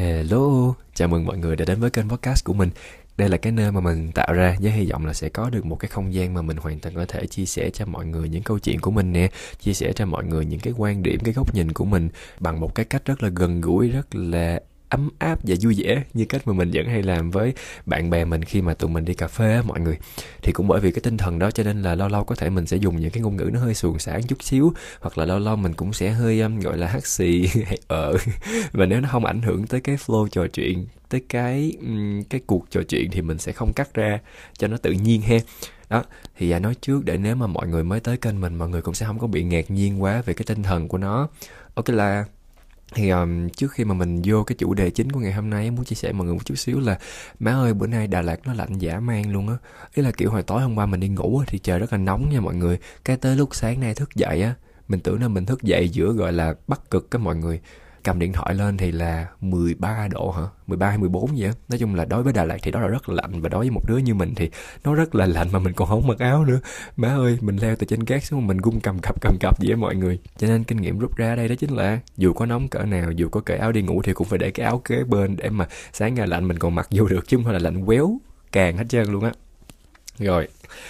Hello, chào mừng mọi người đã đến với kênh podcast của mình. Đây là cái nơi mà mình tạo ra với hy vọng là sẽ có được một cái không gian mà mình hoàn toàn có thể chia sẻ cho mọi người những câu chuyện của mình nè, chia sẻ cho mọi người những cái quan điểm, cái góc nhìn của mình bằng một cái cách rất là gần gũi, rất là ấm áp và vui vẻ, như cách mà mình vẫn hay làm với bạn bè mình khi mà tụi mình đi cà phê á mọi người. Thì cũng bởi vì cái tinh thần đó cho nên là lâu lâu có thể mình sẽ dùng những cái ngôn ngữ nó hơi suồng sảng chút xíu, hoặc là lâu lâu mình cũng sẽ hơi gọi là hắt xì hay và nếu nó không ảnh hưởng tới cái flow trò chuyện, tới cái cuộc trò chuyện thì mình sẽ không cắt ra cho nó tự nhiên ha. Đó, thì nói trước để nếu mà mọi người mới tới kênh mình, mọi người cũng sẽ không có bị ngạc nhiên quá về cái tinh thần của nó. Ok là thì trước khi mà mình vô cái chủ đề chính của ngày hôm nay, muốn chia sẻ mọi người một chút xíu là má ơi, bữa nay Đà Lạt nó lạnh dã man luôn á. Ý là kiểu hồi tối hôm qua mình đi ngủ á, thì trời rất là nóng nha mọi người. Cái tới lúc sáng nay thức dậy á, mình tưởng là mình thức dậy giữa gọi là bắc cực á mọi người. Cầm điện thoại lên thì là 13 độ hả? 13 hay 14 vậy á. Nói chung là đối với Đà Lạt thì đó là rất là lạnh, và đối với một đứa như mình thì nó rất là lạnh mà mình còn không mặc áo nữa. Má ơi, mình leo từ trên gác xuống mà mình gung cầm cập vậy á mọi người. Cho nên kinh nghiệm rút ra đây đó chính là dù có nóng cỡ nào, dù có cởi áo đi ngủ thì cũng phải để cái áo kế bên để mà sáng ngày lạnh mình còn mặc vô được, chứ không phải là lạnh quéo càng hết trơn luôn á. Rồi,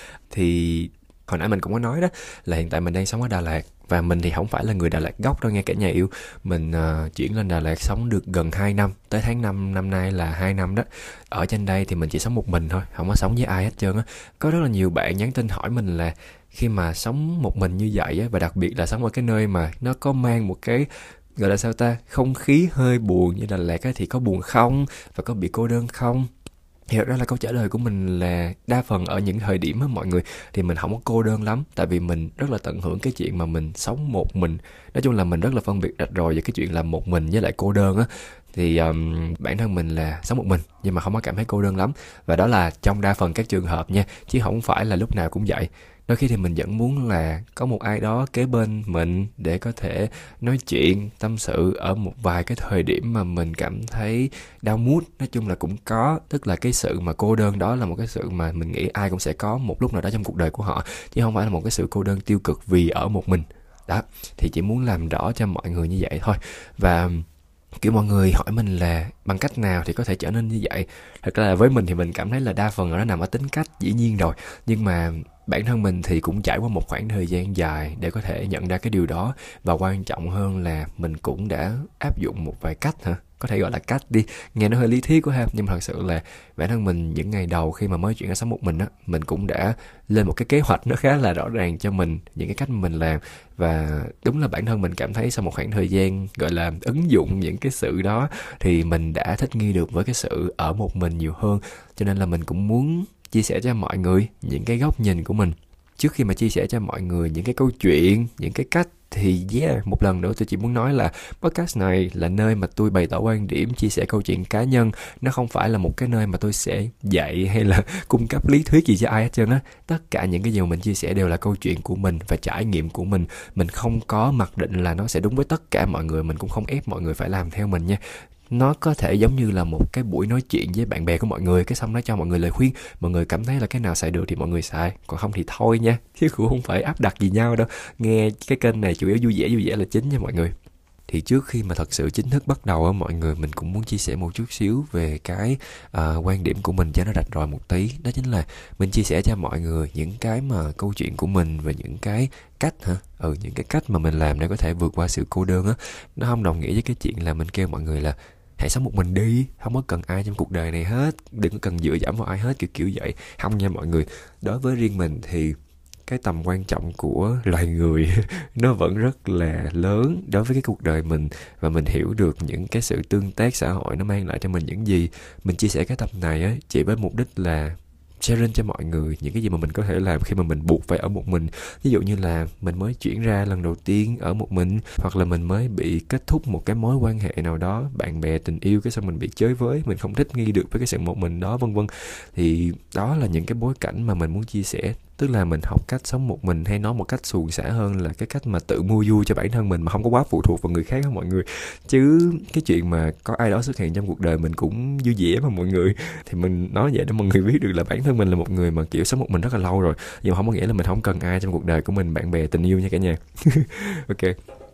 thì hồi nãy mình cũng có nói đó là hiện tại mình đang sống ở Đà Lạt, và mình thì không phải là người Đà Lạt gốc đâu nghe cả nhà yêu. Mình chuyển lên Đà Lạt sống được gần 2 năm, tới tháng 5 năm nay là 2 năm đó. Ở trên đây thì mình chỉ sống một mình thôi, không có sống với ai hết trơn á. Có rất là nhiều bạn nhắn tin hỏi mình là khi mà sống một mình như vậy á, và đặc biệt là sống ở cái nơi mà nó có mang một cái gọi là sao ta, không khí hơi buồn như Đà Lạt á, thì có buồn không và có bị cô đơn không? Thì thật ra là câu trả lời của mình là đa phần ở những thời điểm á mọi người thì mình không có cô đơn lắm, tại vì mình rất là tận hưởng cái chuyện mà mình sống một mình. Nói chung là mình rất là phân biệt rạch ròi về cái chuyện là một mình với lại cô đơn á. Thì bản thân mình là sống một mình nhưng mà không có cảm thấy cô đơn lắm, và đó là trong đa phần các trường hợp nha, chứ không phải là lúc nào cũng vậy. Đôi khi thì mình vẫn muốn là có một ai đó kế bên mình để có thể nói chuyện, tâm sự ở một vài cái thời điểm mà mình cảm thấy down mood. Nói chung là cũng có, tức là cái sự mà cô đơn đó là một cái sự mà mình nghĩ ai cũng sẽ có một lúc nào đó trong cuộc đời của họ, chứ không phải là một cái sự cô đơn tiêu cực vì ở một mình. Đó, thì chỉ muốn làm rõ cho mọi người như vậy thôi. Và kiểu mọi người hỏi mình là bằng cách nào thì có thể trở nên như vậy. Thật ra là với mình thì mình cảm thấy là đa phần nó nằm ở tính cách, dĩ nhiên rồi. Nhưng mà bản thân mình thì cũng trải qua một khoảng thời gian dài để có thể nhận ra cái điều đó. Và quan trọng hơn là mình cũng đã áp dụng một vài cách hả? Có thể gọi là cách đi, nghe nó hơi lý thuyết quá ha. Nhưng mà thật sự là bản thân mình những ngày đầu khi mà mới chuyển ra sống một mình á, mình cũng đã lên một cái kế hoạch nó khá là rõ ràng cho mình, những cái cách mà mình làm. Và đúng là bản thân mình cảm thấy sau một khoảng thời gian gọi là ứng dụng những cái sự đó thì mình đã thích nghi được với cái sự ở một mình nhiều hơn. Cho nên là mình cũng muốn chia sẻ cho mọi người những cái góc nhìn của mình. Trước khi mà chia sẻ cho mọi người những cái câu chuyện, những cái cách, thì một lần nữa tôi chỉ muốn nói là podcast này là nơi mà tôi bày tỏ quan điểm, chia sẻ câu chuyện cá nhân. Nó không phải là một cái nơi mà tôi sẽ dạy hay là cung cấp lý thuyết gì cho ai hết trơn á. Tất cả những cái gì mà mình chia sẻ đều là câu chuyện của mình và trải nghiệm của mình. Mình không có mặc định là nó sẽ đúng với tất cả mọi người, mình cũng không ép mọi người phải làm theo mình nha. Nó có thể giống như là một cái buổi nói chuyện với bạn bè của mọi người, cái xong nó cho mọi người lời khuyên, mọi người cảm thấy là cái nào xài được thì mọi người xài, còn không thì thôi nha, chứ cũng không phải áp đặt gì nhau đâu. Nghe cái kênh này chủ yếu vui vẻ là chính nha mọi người. Thì trước khi mà thật sự chính thức bắt đầu á mọi người, mình cũng muốn chia sẻ một chút xíu về cái quan điểm của mình cho nó rạch ròi một tí. Đó chính là mình chia sẻ cho mọi người những cái mà câu chuyện của mình và những cái cách những cái cách mà mình làm để có thể vượt qua sự cô đơn á. Nó không đồng nghĩa với cái chuyện là mình kêu mọi người là hãy sống một mình đi, không có cần ai trong cuộc đời này hết, đừng có cần dựa dẫm vào ai hết, kiểu vậy. Không nha mọi người. Đối với riêng mình thì cái tầm quan trọng của loài người nó vẫn rất là lớn đối với cái cuộc đời mình, và mình hiểu được những cái sự tương tác xã hội nó mang lại cho mình những gì. Mình chia sẻ cái tập này á chỉ với mục đích là sharing cho mọi người những cái gì mà mình có thể làm khi mà mình buộc phải ở một mình. Ví dụ như là mình mới chuyển ra lần đầu tiên ở một mình, hoặc là mình mới bị kết thúc một cái mối quan hệ nào đó, bạn bè tình yêu, cái xong mình bị chới với, mình không thích nghi được với cái sự một mình đó, vân vân. Thì đó là những cái bối cảnh mà mình muốn chia sẻ. Tức là mình học cách sống một mình, hay nói một cách suồng sã hơn là cái cách mà tự mua vui cho bản thân mình mà không có quá phụ thuộc vào người khác đó mọi người. Chứ cái chuyện mà có ai đó xuất hiện trong cuộc đời mình cũng vui vẻ mà mọi người. Thì mình nói vậy để mọi người biết được là bản thân mình là một người mà kiểu sống một mình rất là lâu rồi. Nhưng mà không có nghĩa là mình không cần ai trong cuộc đời của mình, bạn bè tình yêu nha cả nhà. Ok.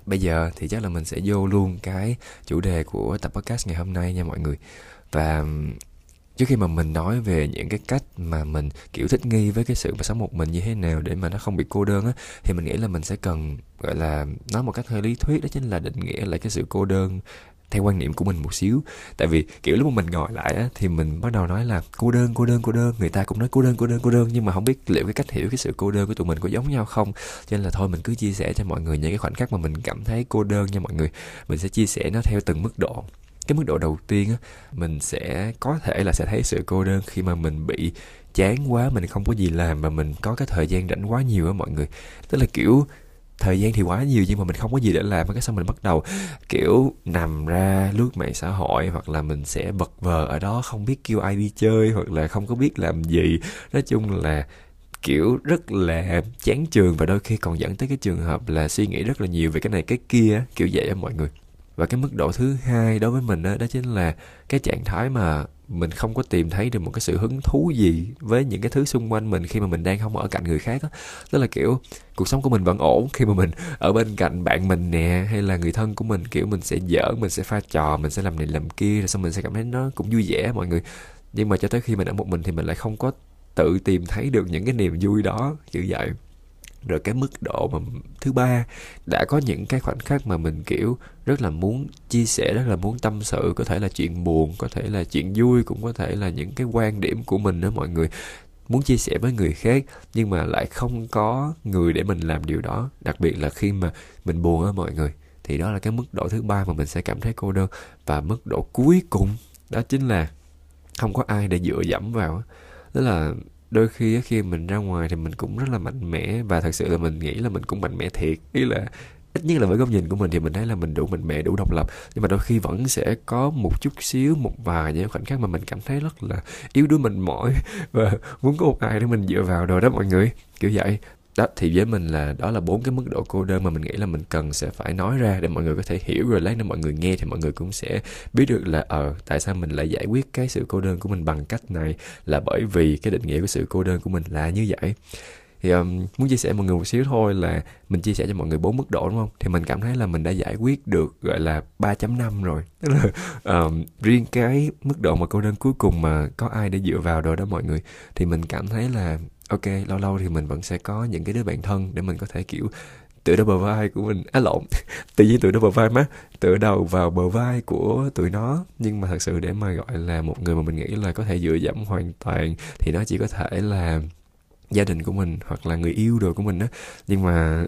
bây giờ thì chắc là mình sẽ vô luôn cái chủ đề của tập podcast ngày hôm nay nha mọi người. Và trước khi mà mình nói về những cái cách mà mình kiểu thích nghi với cái sự mà sống một mình như thế nào để mà nó không bị cô đơn á, thì mình nghĩ là mình sẽ cần gọi là nói một cách hơi lý thuyết, đó chính là định nghĩa lại cái sự cô đơn theo quan niệm của mình một xíu. Tại vì kiểu lúc mà mình ngồi lại á thì mình bắt đầu nói là cô đơn, người ta cũng nói cô đơn, nhưng mà không biết liệu cái cách hiểu cái sự cô đơn của tụi mình có giống nhau không. Cho nên là thôi mình cứ chia sẻ cho mọi người những cái khoảnh khắc mà mình cảm thấy cô đơn nha mọi người. Mình sẽ chia sẻ nó theo từng mức độ. Cái mức độ đầu tiên á, mình sẽ có thể là sẽ thấy sự cô đơn khi mà mình bị chán quá, mình không có gì làm và mình có cái thời gian rảnh quá nhiều á mọi người. Tức là kiểu thời gian thì quá nhiều nhưng mà mình không có gì để làm, cái xong mình bắt đầu kiểu nằm ra lướt mạng xã hội, hoặc là mình sẽ vật vờ ở đó không biết kêu ai đi chơi, hoặc là không có biết làm gì. Nói chung là kiểu rất là chán chường, và đôi khi còn dẫn tới cái trường hợp là suy nghĩ rất là nhiều về cái này cái kia, kiểu vậy á mọi người. Và cái mức độ thứ hai đối với mình đó chính là cái trạng thái mà mình không có tìm thấy được một cái sự hứng thú gì với những cái thứ xung quanh mình khi mà mình đang không ở cạnh người khác á. Tức là kiểu cuộc sống của mình vẫn ổn khi mà mình ở bên cạnh bạn mình nè, hay là người thân của mình, kiểu mình sẽ giỡn, mình sẽ pha trò, mình sẽ làm này làm kia, rồi xong mình sẽ cảm thấy nó cũng vui vẻ mọi người. Nhưng mà cho tới khi mình ở một mình thì mình lại không có tự tìm thấy được những cái niềm vui đó, kiểu vậy. Rồi cái mức độ mà thứ ba, đã có những cái khoảnh khắc mà mình kiểu rất là muốn chia sẻ, rất là muốn tâm sự, có thể là chuyện buồn, có thể là chuyện vui, cũng có thể là những cái quan điểm của mình đó mọi người, muốn chia sẻ với người khác nhưng mà lại không có người để mình làm điều đó, đặc biệt là khi mà mình buồn á mọi người. Thì đó là cái mức độ thứ ba mà mình sẽ cảm thấy cô đơn. Và mức độ cuối cùng đó chính là không có ai để dựa dẫm vào. Tức là đôi khi khi mình ra ngoài thì mình cũng rất là mạnh mẽ, và thật sự là mình nghĩ là mình cũng mạnh mẽ thiệt, ý là ít nhất là với góc nhìn của mình thì mình thấy là mình đủ mạnh mẽ, đủ độc lập. Nhưng mà đôi khi vẫn sẽ có một chút xíu, một vài những khoảnh khắc mà mình cảm thấy rất là yếu đuối, mệt mỏi và muốn có một ai để mình dựa vào rồi đó mọi người, kiểu vậy. Đó thì với mình là đó là 4 cái mức độ cô đơn mà mình nghĩ là mình cần sẽ phải nói ra để mọi người có thể hiểu, rồi lát nữa mọi người nghe thì mọi người cũng sẽ biết được là tại sao mình lại giải quyết cái sự cô đơn của mình bằng cách này, là bởi vì cái định nghĩa của sự cô đơn của mình là như vậy. Thì muốn chia sẻ mọi người một xíu thôi, là mình chia sẻ cho mọi người 4 mức độ đúng không? Thì mình cảm thấy là mình đã giải quyết được gọi là 3.5 rồi. Tức là riêng cái mức độ mà cô đơn cuối cùng mà có ai để dựa vào rồi đó mọi người, thì mình cảm thấy là ok, lâu lâu thì mình vẫn sẽ có những cái đứa bạn thân để mình có thể kiểu tựa đầu bờ vai của mình, tự nhiên tựa đầu bờ vai má, tựa đầu vào bờ vai của tụi nó. Nhưng mà thật sự để mà gọi là một người mà mình nghĩ là có thể dựa dẫm hoàn toàn thì nó chỉ có thể là gia đình của mình hoặc là người yêu đồ của mình á. Nhưng mà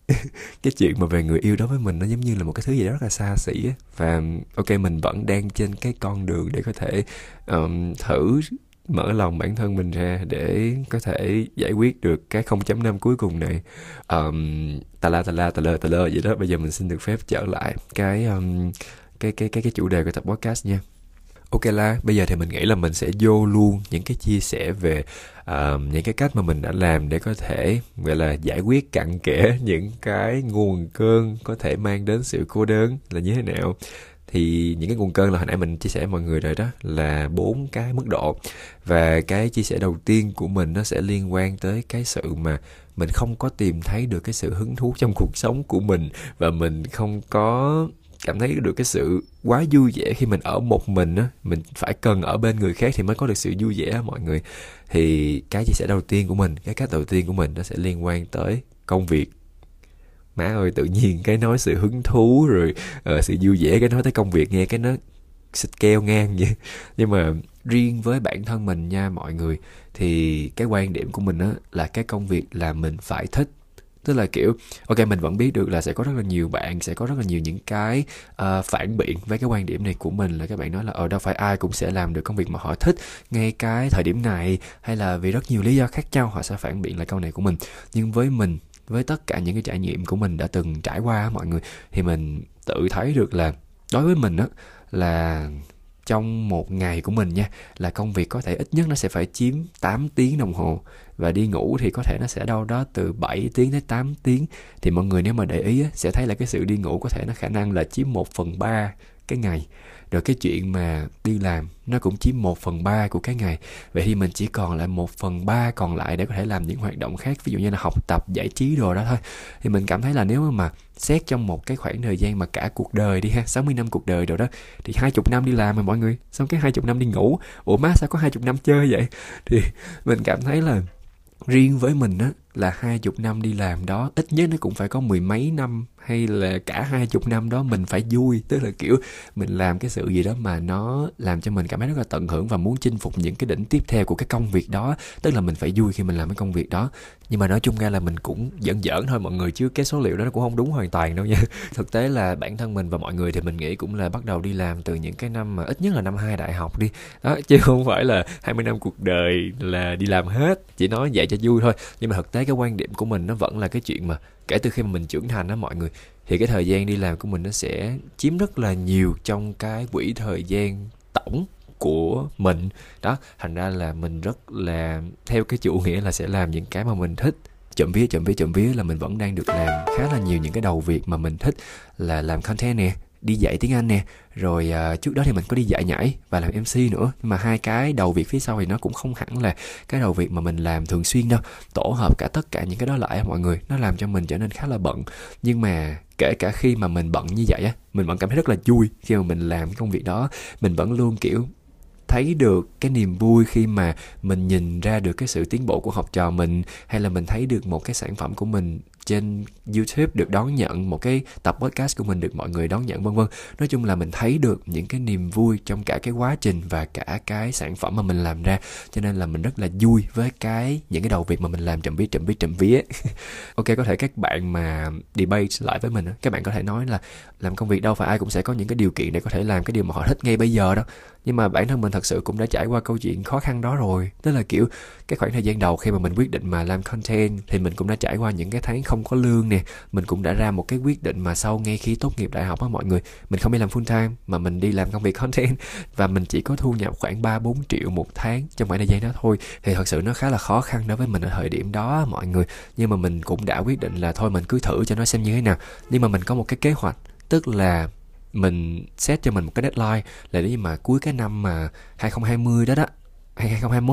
cái chuyện mà về người yêu đối với mình nó giống như là một cái thứ gì đó rất là xa xỉ á. Và ok, mình vẫn đang trên cái con đường để có thể thử mở lòng bản thân mình ra để có thể giải quyết được cái 0.5 cuối cùng này. Tà lơ vậy đó. Bây giờ mình xin được phép trở lại cái chủ đề của tập podcast nha. Ok là bây giờ thì mình nghĩ là mình sẽ vô luôn những cái chia sẻ về những cái cách mà mình đã làm để có thể gọi là giải quyết cặn kẽ những cái nguồn cơn có thể mang đến sự cô đơn là như thế nào. Thì những cái nguồn cơn là hồi nãy mình chia sẻ với mọi người rồi đó, là 4 cái mức độ. Và cái chia sẻ đầu tiên của mình nó sẽ liên quan tới cái sự mà mình không có tìm thấy được cái sự hứng thú trong cuộc sống của mình, và mình không có cảm thấy được cái sự quá vui vẻ khi mình ở một mình á. Mình phải cần ở bên người khác thì mới có được sự vui vẻ mọi người. Thì cái chia sẻ đầu tiên của mình, cái cách đầu tiên của mình nó sẽ liên quan tới công việc. Má ơi, tự nhiên cái nói sự hứng thú rồi sự vui vẻ, cái nói tới công việc nghe cái nó xịt keo ngang vậy. Nhưng mà riêng với bản thân mình nha mọi người, thì cái quan điểm của mình á là cái công việc là mình phải thích. Tức là kiểu ok, mình vẫn biết được là sẽ có rất là nhiều bạn, sẽ có rất là nhiều những cái phản biện với cái quan điểm này của mình, là các bạn nói là đâu phải ai cũng sẽ làm được công việc mà họ thích ngay cái thời điểm này, hay là vì rất nhiều lý do khác nhau họ sẽ phản biện lại câu này của mình. Nhưng với mình, với tất cả những cái trải nghiệm của mình đã từng trải qua mọi người, thì mình tự thấy được là đối với mình á, là trong một ngày của mình nha, là công việc có thể ít nhất nó sẽ phải chiếm 8 tiếng đồng hồ, và đi ngủ thì có thể nó sẽ đâu đó từ 7 tiếng tới 8 tiếng. Thì mọi người nếu mà để ý á, sẽ thấy là cái sự đi ngủ có thể nó khả năng là chiếm 1/3 cái ngày. Rồi cái chuyện mà đi làm nó cũng chiếm 1/3 của cái ngày. Vậy thì mình chỉ còn lại 1/3 còn lại để có thể làm những hoạt động khác, ví dụ như là học tập, giải trí đồ đó thôi. Thì mình cảm thấy là nếu mà xét trong một cái khoảng thời gian mà cả cuộc đời đi ha, 60 năm cuộc đời rồi đó, thì 20 năm đi làm mà mọi người, xong cái 20 năm đi ngủ. Ủa má, sao có 20 năm chơi vậy? Thì mình cảm thấy là riêng với mình á, là 20 năm đi làm đó, ít nhất nó cũng phải có 10 mấy năm hay là cả 20 năm đó mình phải vui. Tức là kiểu mình làm cái sự gì đó mà nó làm cho mình cảm thấy rất là tận hưởng và muốn chinh phục những cái đỉnh tiếp theo của cái công việc đó. Tức là mình phải vui khi mình làm cái công việc đó. Nhưng mà nói chung ra là mình cũng giỡn giỡn thôi mọi người, chứ cái số liệu đó nó cũng không đúng hoàn toàn đâu nha. Thực tế là bản thân mình và mọi người thì mình nghĩ cũng là bắt đầu đi làm từ những cái năm mà ít nhất là năm 2 đại học đi đó, chứ không phải là 20 năm cuộc đời là đi làm hết, chỉ nói vậy cho vui thôi. Nhưng mà thực tế cái quan điểm của mình nó vẫn là cái chuyện mà kể từ khi mà mình trưởng thành đó mọi người, thì cái thời gian đi làm của mình nó sẽ chiếm rất là nhiều trong cái quỹ thời gian tổng của mình đó. Thành ra là mình rất là theo cái chủ nghĩa là sẽ làm những cái mà mình thích. Trộm vía là mình vẫn đang được làm khá là nhiều những cái đầu việc mà mình thích, là làm content nè, đi dạy tiếng Anh nè, rồi trước đó thì mình có đi dạy nhảy và làm MC nữa. Nhưng mà hai cái đầu việc phía sau thì nó cũng không hẳn là cái đầu việc mà mình làm thường xuyên đâu. Tổ hợp cả tất cả những cái đó lại mọi người, nó làm cho mình trở nên khá là bận. Nhưng mà kể cả khi mà mình bận như vậy á, mình vẫn cảm thấy rất là vui khi mà mình làm cái công việc đó. Mình vẫn luôn kiểu thấy được cái niềm vui khi mà mình nhìn ra được cái sự tiến bộ của học trò mình, hay là mình thấy được một cái sản phẩm của mình trên YouTube được đón nhận, một cái tập podcast của mình được mọi người đón nhận, vân vân. Nói chung là mình thấy được những cái niềm vui trong cả cái quá trình và cả cái sản phẩm mà mình làm ra. Cho nên là mình rất là vui với những cái đầu việc mà mình làm trộm vía. Ok, có thể các bạn mà debate lại với mình, các bạn có thể nói là làm công việc đâu phải ai cũng sẽ có những cái điều kiện để có thể làm cái điều mà họ thích ngay bây giờ đâu. Nhưng mà bản thân mình thật sự cũng đã trải qua câu chuyện khó khăn đó rồi. Tức là kiểu cái khoảng thời gian đầu khi mà mình quyết định mà làm content thì mình cũng đã trải qua những cái tháng không có lương nè. Mình cũng đã ra một cái quyết định mà sau ngay khi tốt nghiệp đại học á mọi người, mình không đi làm full time mà mình đi làm công việc content, và mình chỉ có thu nhập khoảng 3-4 triệu một tháng trong khoảng thời gian đó thôi. Thì thật sự nó khá là khó khăn đối với mình ở thời điểm đó mọi người. Nhưng mà mình cũng đã quyết định là thôi mình cứ thử cho nó xem như thế nào. Nhưng mà mình có một cái kế hoạch, tức là mình set cho mình một cái deadline là nếu như mà cuối cái năm mà 2020 đó, hay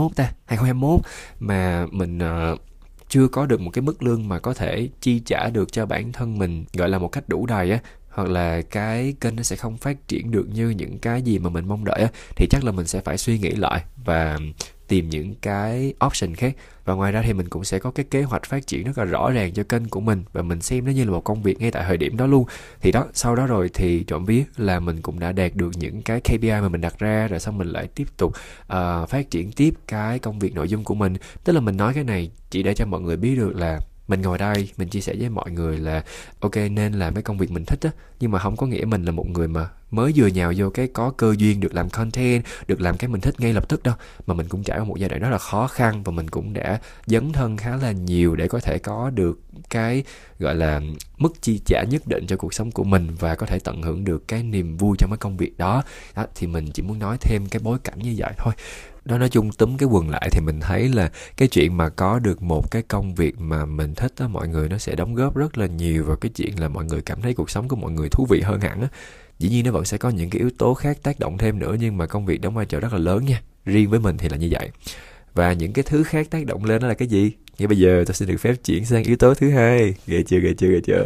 2021 mà mình chưa có được một cái mức lương mà có thể chi trả được cho bản thân mình, gọi là một cách đủ đầy á, hoặc là cái kênh nó sẽ không phát triển được như những cái gì mà mình mong đợi á, thì chắc là mình sẽ phải suy nghĩ lại và tìm những cái option khác. Và ngoài ra thì mình cũng sẽ có cái kế hoạch phát triển rất là rõ ràng cho kênh của mình, và mình xem nó như là một công việc ngay tại thời điểm đó luôn. Thì đó, sau đó rồi thì trộm vía là mình cũng đã đạt được những cái KPI mà mình đặt ra, rồi xong mình lại tiếp tục phát triển tiếp cái công việc nội dung của mình. Tức là mình nói cái này chỉ để cho mọi người biết được là mình ngồi đây mình chia sẻ với mọi người là ok, nên làm cái công việc mình thích á, nhưng mà không có nghĩa mình là một người mà mới vừa nhào vô cái có cơ duyên được làm content, được làm cái mình thích ngay lập tức đâu. Mà mình cũng trải qua một giai đoạn rất là khó khăn, và mình cũng đã dấn thân khá là nhiều để có thể có được cái gọi là mức chi trả nhất định cho cuộc sống của mình, và có thể tận hưởng được cái niềm vui trong cái công việc đó. Thì mình chỉ muốn nói thêm cái bối cảnh như vậy thôi. Đó, nói chung túm cái quần lại thì mình thấy là cái chuyện mà có được một cái công việc mà mình thích á mọi người, nó sẽ đóng góp rất là nhiều vào cái chuyện là mọi người cảm thấy cuộc sống của mọi người thú vị hơn hẳn á. Dĩ nhiên nó vẫn sẽ có những cái yếu tố khác tác động thêm nữa, nhưng mà công việc đóng vai trò rất là lớn nha. Riêng với mình thì là như vậy. Và những cái thứ khác tác động lên đó là cái gì? Ngay bây giờ tôi sẽ được phép chuyển sang yếu tố thứ hai. Ghê chưa.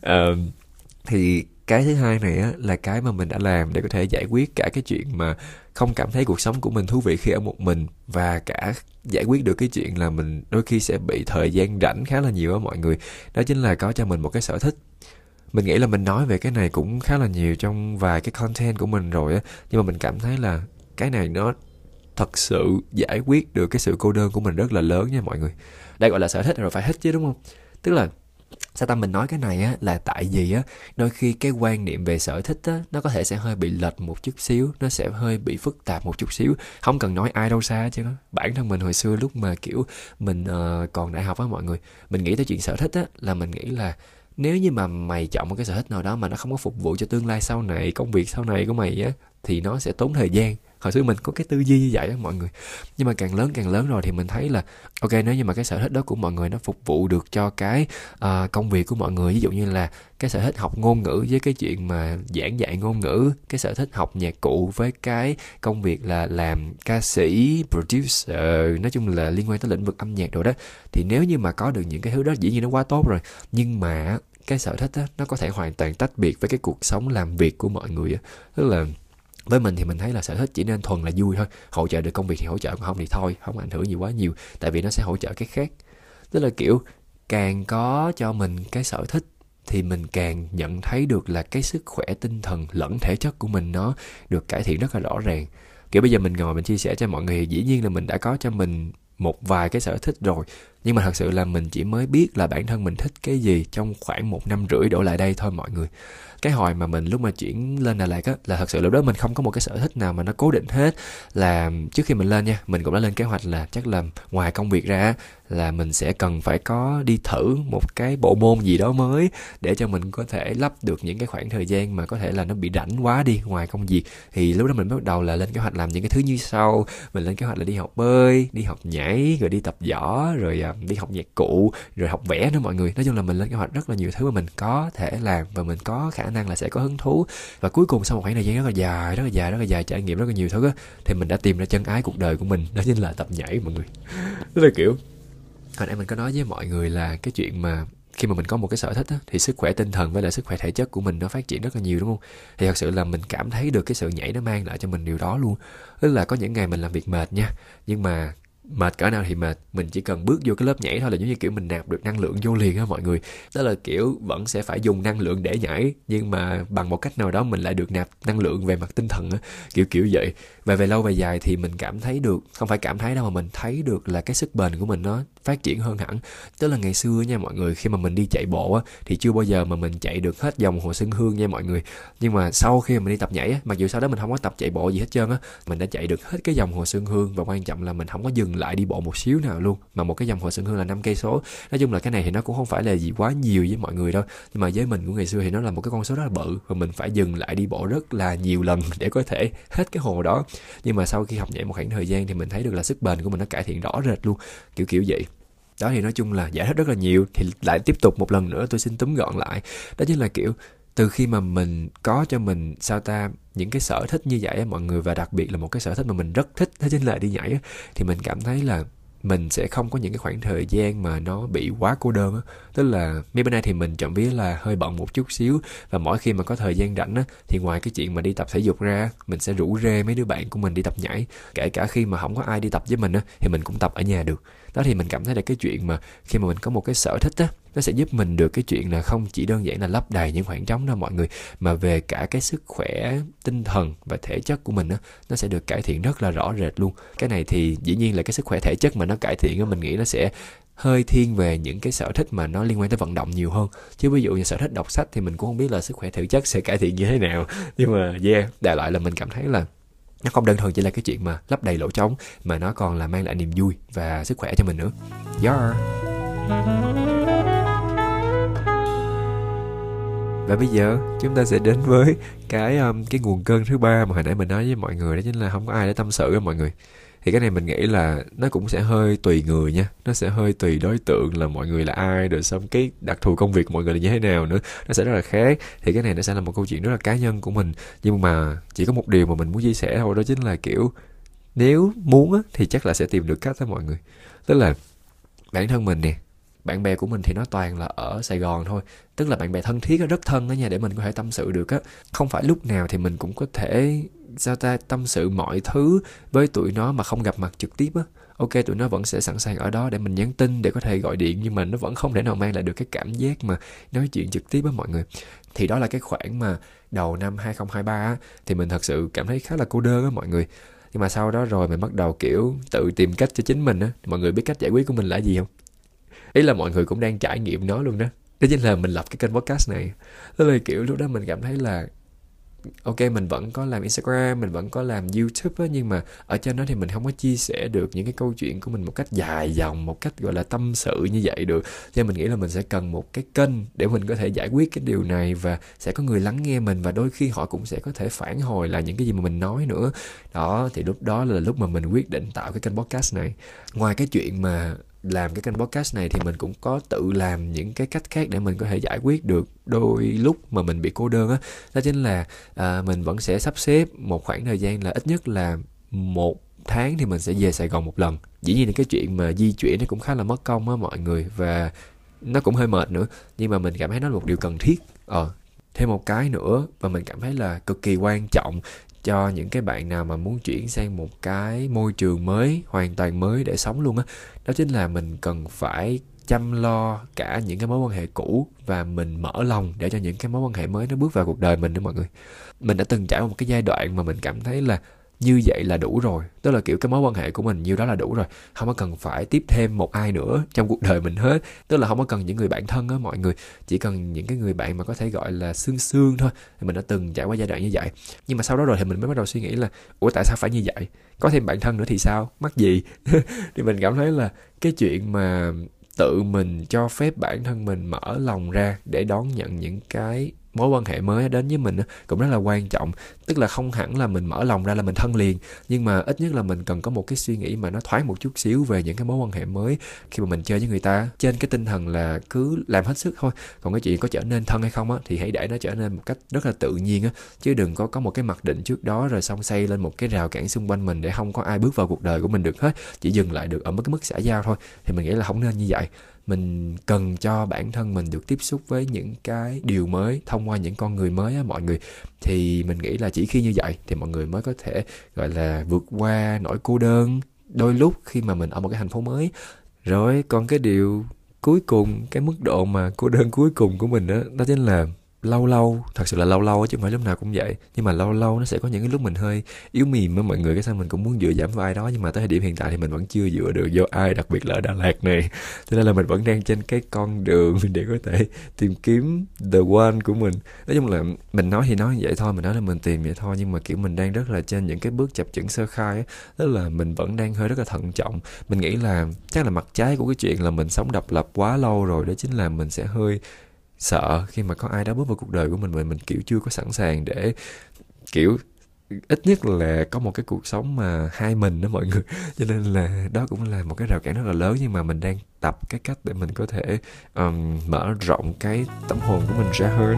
Thì cái thứ hai này á là cái mà mình đã làm để có thể giải quyết cả cái chuyện mà không cảm thấy cuộc sống của mình thú vị khi ở một mình, và cả giải quyết được cái chuyện là mình đôi khi sẽ bị thời gian rảnh khá là nhiều á mọi người. Đó chính là có cho mình một cái sở thích. Mình nghĩ là mình nói về cái này cũng khá là nhiều trong vài cái content của mình rồi á, nhưng mà mình cảm thấy là cái này nó thật sự giải quyết được cái sự cô đơn của mình rất là lớn nha mọi người. Đây gọi là sở thích rồi, phải thích chứ đúng không? Tức là sao ta, mình nói cái này á là tại vì á đôi khi cái quan niệm về sở thích á nó có thể sẽ hơi bị lệch một chút xíu, nó sẽ hơi bị phức tạp một chút xíu. Không cần nói ai đâu xa chứ đó. Bản thân mình hồi xưa lúc mà kiểu mình còn đại học á mọi người, mình nghĩ tới chuyện sở thích á là mình nghĩ là nếu như mà mày chọn một cái sở thích nào đó mà nó không có phục vụ cho tương lai sau này, công việc sau này của mày á, thì nó sẽ tốn thời gian Hồi xưa mình có cái tư duy như vậy á mọi người. Nhưng mà càng lớn rồi thì mình thấy là ok, nếu như mà cái sở thích đó của mọi người nó phục vụ được cho cái công việc của mọi người, ví dụ như là cái sở thích học ngôn ngữ với cái chuyện mà giảng dạy ngôn ngữ, cái sở thích học nhạc cụ với cái công việc là làm ca sĩ, producer, nói chung là liên quan tới lĩnh vực âm nhạc rồi đó, thì nếu như mà có được những cái thứ đó dĩ nhiên nó quá tốt rồi. Nhưng mà cái sở thích á, nó có thể hoàn toàn tách biệt với cái cuộc sống làm việc của mọi người á. Tức là với mình thì mình thấy là sở thích chỉ nên thuần là vui thôi, hỗ trợ được công việc thì hỗ trợ, còn không thì thôi, không ảnh hưởng gì quá nhiều, tại vì nó sẽ hỗ trợ cái khác. Tức là kiểu càng có cho mình cái sở thích thì mình càng nhận thấy được là cái sức khỏe tinh thần lẫn thể chất của mình nó được cải thiện rất là rõ ràng. Kiểu bây giờ mình ngồi mình chia sẻ cho mọi người, dĩ nhiên là mình đã có cho mình một vài cái sở thích rồi, nhưng mà thật sự là mình chỉ mới biết là bản thân mình thích cái gì trong khoảng 1,5 năm đổ lại đây thôi mọi người. Cái hồi mà mình lúc mà chuyển lên Đà Lạt á, là thật sự lúc đó mình không có một cái sở thích nào mà nó cố định hết. Là trước khi mình lên nha, mình cũng đã lên kế hoạch là chắc là ngoài công việc ra là mình sẽ cần phải có đi thử một cái bộ môn gì đó mới để cho mình có thể lấp được những cái khoảng thời gian mà có thể là nó bị rảnh quá đi ngoài công việc. Thì lúc đó mình bắt đầu là lên kế hoạch làm những cái thứ như sau. Mình lên kế hoạch là đi học bơi, đi học nhảy, rồi đi tập võ, rồi đi học nhạc cụ, rồi học vẽ nữa mọi người. Nói chung là mình lên kế hoạch rất là nhiều thứ mà mình có thể làm và mình có khả năng là sẽ có hứng thú. Và cuối cùng sau một khoảng thời gian rất là dài, trải nghiệm rất là nhiều thứ á, thì mình đã tìm ra chân ái cuộc đời của mình, đó chính là tập nhảy mọi người. Tức là kiểu hồi nãy mình có nói với mọi người là cái chuyện mà khi mà mình có một cái sở thích á, thì sức khỏe tinh thần với lại sức khỏe thể chất của mình nó phát triển rất là nhiều, đúng không? Thì thật sự là mình cảm thấy được cái sự nhảy nó mang lại cho mình điều đó luôn. Tức là có những ngày mình làm việc mệt nha, nhưng mà mệt cỡ nào thì mệt, mình chỉ cần bước vô cái lớp nhảy thôi là giống như kiểu mình nạp được năng lượng vô liền á mọi người. Đó là kiểu vẫn sẽ phải dùng năng lượng để nhảy, nhưng mà bằng một cách nào đó mình lại được nạp năng lượng về mặt tinh thần á, kiểu vậy. Và về lâu về dài thì mình cảm thấy được, không phải cảm thấy đâu mà mình thấy được là cái sức bền của mình nó phát triển hơn hẳn. Tức là ngày xưa nha mọi người, khi mà mình đi chạy bộ á thì chưa bao giờ mà mình chạy được hết vòng Hồ Xuân Hương nha mọi người. Nhưng mà sau khi mà mình đi tập nhảy á, mặc dù sau đó mình không có tập chạy bộ gì hết trơn á, mình đã chạy được hết cái vòng Hồ Xuân Hương, và quan trọng là mình không có dừng lại đi bộ một xíu nào luôn. Mà một cái vòng Hồ Xuân Hương là 5 cây số. Nói chung là cái này thì nó cũng không phải là gì quá nhiều với mọi người đâu, nhưng mà với mình của ngày xưa thì nó là một cái con số rất là bự, và mình phải dừng lại đi bộ rất là nhiều lần để có thể hết cái hồ đó. Nhưng mà sau khi học nhảy một khoảng thời gian thì mình thấy được là sức bền của mình nó cải thiện rõ rệt luôn, kiểu vậy. Đó thì nói chung là giải thích rất là nhiều, thì lại tiếp tục một lần nữa tôi xin túm gọn lại. Đó chính là kiểu từ khi mà mình có cho mình những cái sở thích như vậy á mọi người, và đặc biệt là một cái sở thích mà mình rất thích, đó chính là đi nhảy á, thì mình cảm thấy là mình sẽ không có những cái khoảng thời gian mà nó bị quá cô đơn á. Tức là mấy bữa nay thì mình trộm vía là hơi bận một chút xíu, và mỗi khi mà có thời gian rảnh á thì ngoài cái chuyện mà đi tập thể dục ra, mình sẽ rủ rê mấy đứa bạn của mình đi tập nhảy. Kể cả khi mà không có ai đi tập với mình á thì mình cũng tập ở nhà được. Đó thì mình cảm thấy là cái chuyện mà khi mà mình có một cái sở thích á, nó sẽ giúp mình được cái chuyện là không chỉ đơn giản là lấp đầy những khoảng trống đâu mọi người, mà về cả cái sức khỏe tinh thần và thể chất của mình á, nó sẽ được cải thiện rất là rõ rệt luôn. Cái này thì dĩ nhiên là cái sức khỏe thể chất mà nó cải thiện á, mình nghĩ nó sẽ hơi thiên về những cái sở thích mà nó liên quan tới vận động nhiều hơn. Chứ ví dụ như sở thích đọc sách thì mình cũng không biết là sức khỏe thể chất sẽ cải thiện như thế nào. Nhưng mà đại loại là mình cảm thấy là nó không đơn thuần chỉ là cái chuyện mà lấp đầy lỗ trống, mà nó còn là mang lại niềm vui và sức khỏe cho mình nữa. Và bây giờ chúng ta sẽ đến với cái nguồn cơn thứ ba mà hồi nãy mình nói với mọi người, đó chính là không có ai để tâm sự với mọi người. Thì cái này mình nghĩ là nó cũng sẽ hơi tùy người nha, nó sẽ hơi tùy đối tượng là mọi người là ai, rồi xong cái đặc thù công việc của mọi người là như thế nào nữa, nó sẽ rất là khác. Thì cái này nó sẽ là một câu chuyện rất là cá nhân của mình, nhưng mà chỉ có một điều mà mình muốn chia sẻ thôi, đó chính là kiểu nếu muốn á, thì chắc là sẽ tìm được cách đó mọi người. Tức là bản thân mình nè, bạn bè của mình thì nó toàn là ở Sài Gòn thôi. Tức là bạn bè thân thiết, rất thân đó nha, để mình có thể tâm sự được á. Không phải lúc nào thì mình cũng có thể tâm sự mọi thứ với tụi nó mà không gặp mặt trực tiếp á. Ok, tụi nó vẫn sẽ sẵn sàng ở đó để mình nhắn tin, để có thể gọi điện, nhưng mà nó vẫn không thể nào mang lại được cái cảm giác mà nói chuyện trực tiếp á mọi người. Thì đó là cái khoảng mà đầu năm 2023 á, thì mình thật sự cảm thấy khá là cô đơn á mọi người. Nhưng mà sau đó rồi mình bắt đầu kiểu tự tìm cách cho chính mình á. Mọi người biết cách giải quyết của mình là gì không? Ý là mọi người cũng đang trải nghiệm nó luôn đó. Đó chính là mình lập cái kênh podcast này. Tức là kiểu lúc đó mình cảm thấy là ok, mình vẫn có làm Instagram, mình vẫn có làm YouTube á, nhưng mà ở trên đó thì mình không có chia sẻ được những cái câu chuyện của mình một cách dài dòng, một cách gọi là tâm sự như vậy được. Cho nên mình nghĩ là mình sẽ cần một cái kênh để mình có thể giải quyết cái điều này, và sẽ có người lắng nghe mình, và đôi khi họ cũng sẽ có thể phản hồi lại những cái gì mà mình nói nữa. Đó, thì lúc đó là lúc mà mình quyết định tạo cái kênh podcast này. Ngoài cái chuyện mà làm cái kênh podcast này thì mình cũng có tự làm những cái cách khác để mình có thể giải quyết được đôi lúc mà mình bị cô đơn á. Đó chính là mình vẫn sẽ sắp xếp một khoảng thời gian là ít nhất là 1 tháng thì mình sẽ về Sài Gòn một lần. Dĩ nhiên là cái chuyện mà di chuyển nó cũng khá là mất công á mọi người, và nó cũng hơi mệt nữa, nhưng mà mình cảm thấy nó là một điều cần thiết. Thêm một cái nữa và mình cảm thấy là cực kỳ quan trọng cho những cái bạn nào mà muốn chuyển sang một cái môi trường mới, hoàn toàn mới để sống luôn á, đó chính là mình cần phải chăm lo cả những cái mối quan hệ cũ, và mình mở lòng để cho những cái mối quan hệ mới nó bước vào cuộc đời mình đó mọi người. Mình đã từng trải qua một cái giai đoạn mà mình cảm thấy là như vậy là đủ rồi, tức là kiểu cái mối quan hệ của mình nhiêu đó là đủ rồi, không có cần phải tiếp thêm một ai nữa trong cuộc đời mình hết. Tức là không có cần những người bạn thân á mọi người, chỉ cần những cái người bạn mà có thể gọi là xương xương thôi. Thì mình đã từng trải qua giai đoạn như vậy, nhưng mà sau đó rồi thì mình mới bắt đầu suy nghĩ là ủa tại sao phải như vậy, có thêm bạn thân nữa thì sao, mắc gì. Thì mình cảm thấy là cái chuyện mà tự mình cho phép bản thân mình mở lòng ra để đón nhận những cái mối quan hệ mới đến với mình cũng rất là quan trọng. Tức là không hẳn là mình mở lòng ra là mình thân liền, nhưng mà ít nhất là mình cần có một cái suy nghĩ mà nó thoáng một chút xíu về những cái mối quan hệ mới khi mà mình chơi với người ta, trên cái tinh thần là cứ làm hết sức thôi. Còn cái chuyện có trở nên thân hay không á thì hãy để nó trở nên một cách rất là tự nhiên á, chứ đừng có một cái mặc định trước đó rồi xong xây lên một cái rào cản xung quanh mình để không có ai bước vào cuộc đời của mình được hết, chỉ dừng lại được ở cái mức xã giao thôi. Thì mình nghĩ là không nên như vậy. Mình cần cho bản thân mình được tiếp xúc với những cái điều mới thông qua những con người mới á mọi người. Thì mình nghĩ là chỉ khi như vậy thì mọi người mới có thể gọi là vượt qua nỗi cô đơn đôi lúc khi mà mình ở một cái thành phố mới. Rồi còn cái điều cuối cùng, cái mức độ mà cô đơn cuối cùng của mình đó chính là lâu lâu, thật sự là lâu lâu chứ không phải lúc nào cũng vậy, nhưng mà lâu lâu nó sẽ có những cái lúc mình hơi yếu mềm á mọi người, cái sao mình cũng muốn dựa dẫm vào ai đó, nhưng mà tới thời điểm hiện tại thì mình vẫn chưa dựa được vô ai, đặc biệt là ở Đà Lạt này. Cho nên là mình vẫn đang trên cái con đường để có thể tìm kiếm the one của mình. Nói chung là mình nói thì nói vậy thôi, mình nói là mình tìm vậy thôi, nhưng mà kiểu mình đang rất là trên những cái bước chập chững sơ khai á, tức là mình vẫn đang hơi rất là thận trọng. Mình nghĩ là chắc là mặt trái của cái chuyện là mình sống độc lập quá lâu rồi, đó chính là mình sẽ hơi sợ khi mà có ai đó bước vào cuộc đời của mình kiểu chưa có sẵn sàng để kiểu ít nhất là có một cái cuộc sống mà hai mình đó mọi người. Cho nên là đó cũng là một cái rào cản rất là lớn, nhưng mà mình đang tập cái cách để mình có thể mở rộng cái tâm hồn của mình ra hơn.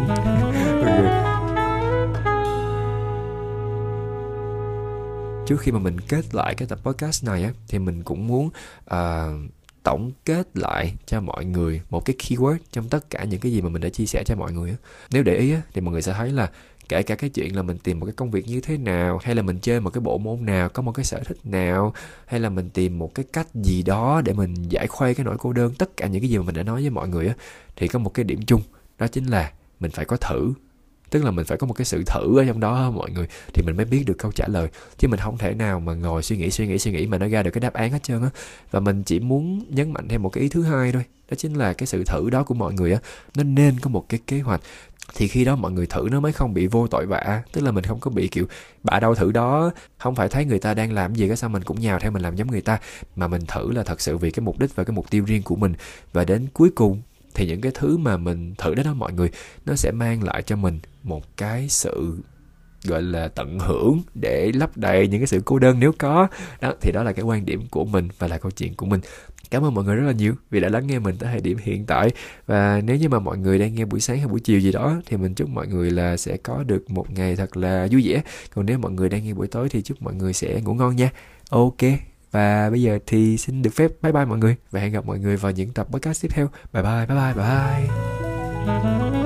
Trước khi mà mình kết lại cái tập podcast này á, thì mình cũng muốn tổng kết lại cho mọi người một cái keyword trong tất cả những cái gì mà mình đã chia sẻ cho mọi người á. Nếu để ý á, thì mọi người sẽ thấy là kể cả cái chuyện là mình tìm một cái công việc như thế nào, hay là mình chơi một cái bộ môn nào, có một cái sở thích nào, hay là mình tìm một cái cách gì đó để mình giải khuây cái nỗi cô đơn, tất cả những cái gì mà mình đã nói với mọi người á, thì có một cái điểm chung, đó chính là mình phải có thử. Tức là mình phải có một cái sự thử ở trong đó mọi người, thì mình mới biết được câu trả lời. Chứ mình không thể nào mà ngồi suy nghĩ mà nó ra được cái đáp án hết trơn á. Và mình chỉ muốn nhấn mạnh thêm một cái ý thứ hai thôi, đó chính là cái sự thử đó của mọi người á, nó nên có một cái kế hoạch. Thì khi đó mọi người thử nó mới không bị vô tội vạ. Tức là mình không có bị kiểu bả đâu thử đó, không phải thấy người ta đang làm gì cái sao mình cũng nhào theo mình làm giống người ta, mà mình thử là thật sự vì cái mục đích và cái mục tiêu riêng của mình. Và đến cuối cùng thì những cái thứ mà mình thử đó mọi người, nó sẽ mang lại cho mình một cái sự gọi là tận hưởng để lấp đầy những cái sự cô đơn nếu có. Đó, thì đó là cái quan điểm của mình và là câu chuyện của mình. Cảm ơn mọi người rất là nhiều vì đã lắng nghe mình tới thời điểm hiện tại. Và nếu như mà mọi người đang nghe buổi sáng hay buổi chiều gì đó thì mình chúc mọi người là sẽ có được một ngày thật là vui vẻ. Còn nếu mọi người đang nghe buổi tối thì chúc mọi người sẽ ngủ ngon nha. Ok. Và bây giờ thì xin được phép bye bye mọi người, và hẹn gặp mọi người vào những tập podcast tiếp theo. Bye bye.